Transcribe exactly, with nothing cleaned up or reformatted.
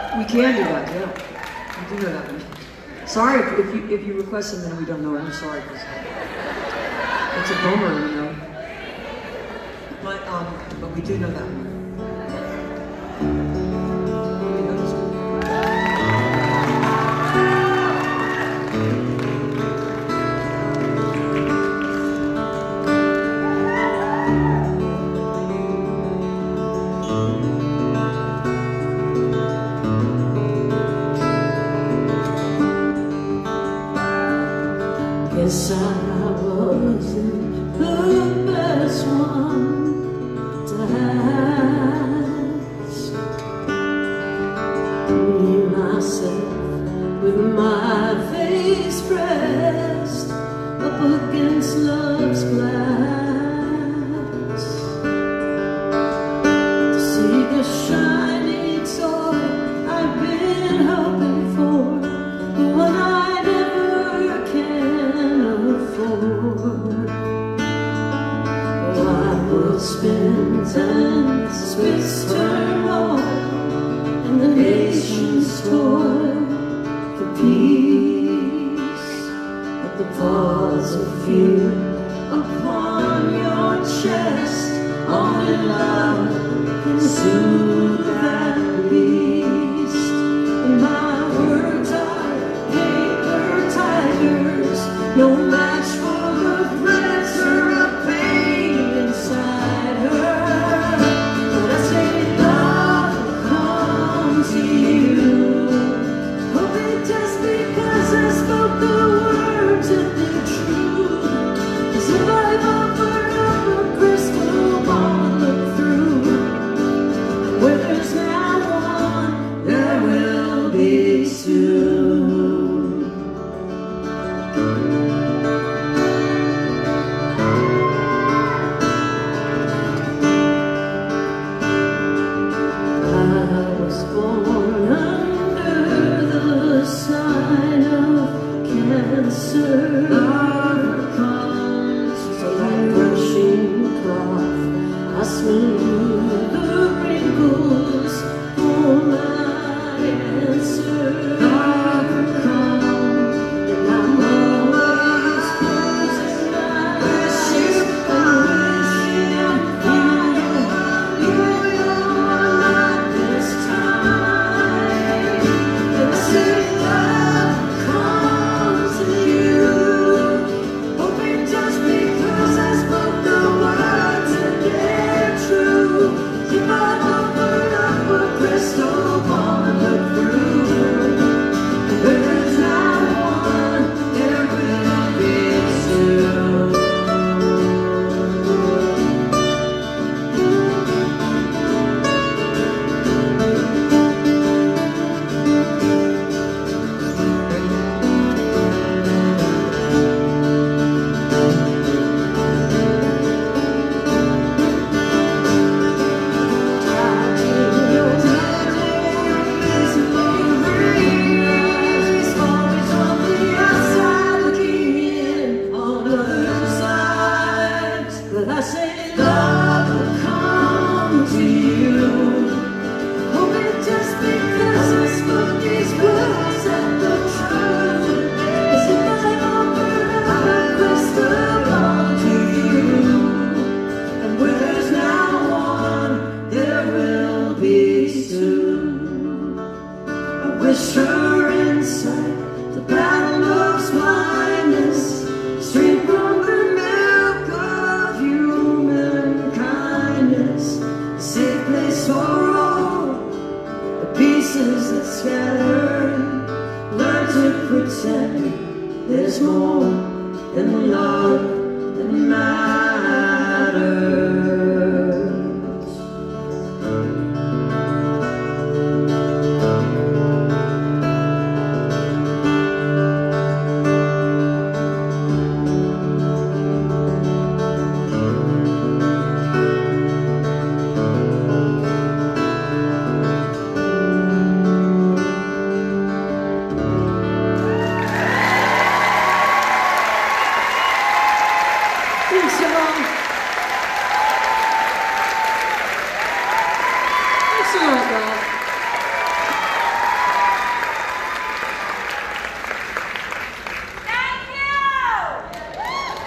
We can do that, yeah. We do know that one. Sorry if, if you if you request something we don't know. I'm sorry, because it's a bummer, you know. But um, but we do know that one. You know this one? Guess I wasn't the best one to ask. Me, myself, with my face pressed up against love's glass, to see the shining toy I've been hoping for, the one I never can afford. Oh, I will spend and spits turn more, and the nations toil for peace. But the paws of fear upon your chest, only love can soothe that beast. And my words are paper tigers, no match for the threats or a pain inside her. But I say love will come to you, hoping just because I spoke the words that they're true. As if I've offered up a crystal ball to look through, where there's now one, there will be soon. I was born under the sign of Cancer. Love comes so like brushing cloth, I smooth the wrinkles for my answer. Love comes, and I'm always closing my eyes and wishing I'd find you. You're not this time. And I say love comes to you, hoping just because I spoke the words that they're true. If I've offered up a crystal ball to look through, where there's not one, there will be two. I say love will come to you, hoping just because I spoke these words that the truth is if I offered up a crystal ball to you, and where there's now one, there will be soon. I wish her insight, the battle of blindness, straight from the milk of human kindness, a safe place for all the pieces that scatter. Learn to pretend there's more than love that matters. Thanks so long. Thanks a lot, y'all.